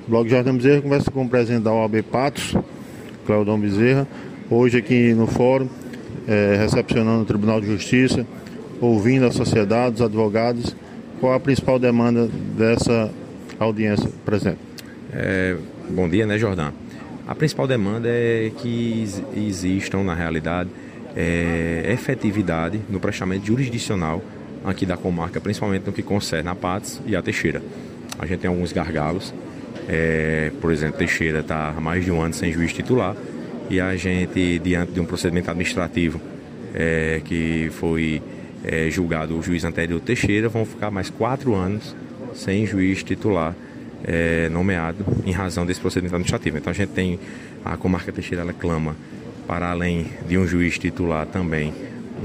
Blog Jordão Bezerra conversa com o presidente da OAB Patos, Cleudon Bezerra, hoje aqui no fórum, recepcionando o Tribunal de Justiça, ouvindo a sociedade, os advogados. Qual a principal demanda dessa audiência, presidente? Bom dia, Jordão? A principal demanda é que existam, na realidade, efetividade no prestamento jurisdicional aqui da comarca, principalmente no que concerne a Patos e a Teixeira. A gente tem alguns gargalos. Por exemplo, Teixeira está há mais de um ano sem juiz titular e a gente, diante de um procedimento administrativo que foi julgado o juiz anterior Teixeira, vão ficar mais 4 anos sem juiz titular nomeado em razão desse procedimento administrativo. Então a comarca Teixeira ela clama, para além de um juiz titular, também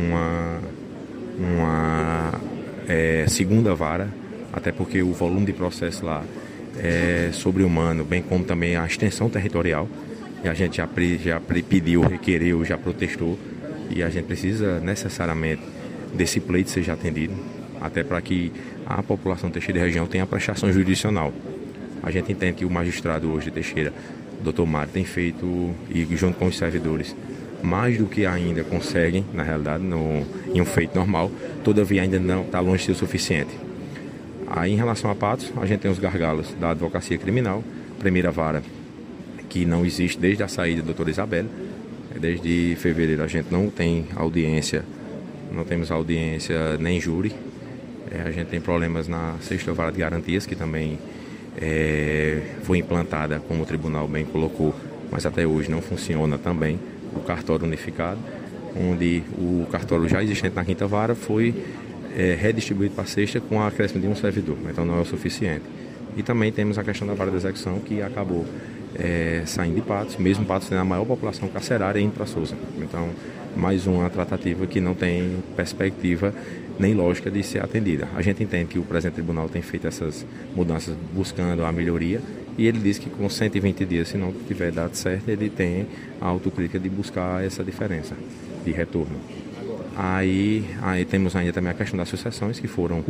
uma segunda vara, até porque o volume de processo lá é sobre-humano, bem como também a extensão territorial. E a gente já pediu, requereu, já protestou, e a gente precisa necessariamente desse pleito seja atendido, até para que a população de Teixeira e região tenha a prestação jurisdicional. A gente entende que o magistrado hoje de Teixeira, Dr. Mário, tem feito, e junto com os servidores, mais do que ainda conseguem, na realidade, em um feito normal, todavia ainda não está longe de ser o suficiente. Aí, em relação a Patos, a gente tem os gargalos da advocacia criminal, primeira vara, que não existe desde a saída da doutora Isabela. Desde fevereiro a gente não tem audiência, não temos audiência nem júri. A gente tem problemas na sexta vara de garantias, que também foi implantada, como o tribunal bem colocou, mas até hoje não funciona também, o cartório unificado, onde o cartório já existente na quinta vara foi redistribuído para a sexta com a acréscimo de um servidor, então não é o suficiente. E também temos a questão da vara de execução, que acabou saindo de Patos, mesmo Patos tendo a maior população carcerária, indo para Sousa. Então, mais uma tratativa que não tem perspectiva nem lógica de ser atendida. A gente entende que o presente tribunal tem feito essas mudanças buscando a melhoria, e ele diz que com 120 dias, se não tiver dado certo, ele tem a autocrítica de buscar essa diferença de retorno. Aí temos ainda também a questão das sucessões, que foram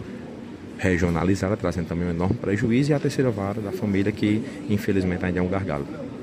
regionalizadas, trazendo também um enorme prejuízo, e a terceira vara da família, que infelizmente ainda é um gargalo.